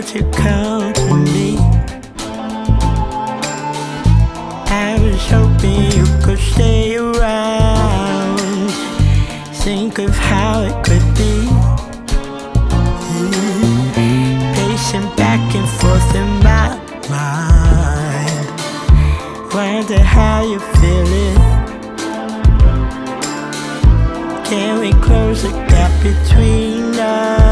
to come to me. I was hoping you could stay around. Think of how it could be. Pacing back and forth in my mind. Wonder how you feel it. Can we close the gap between us?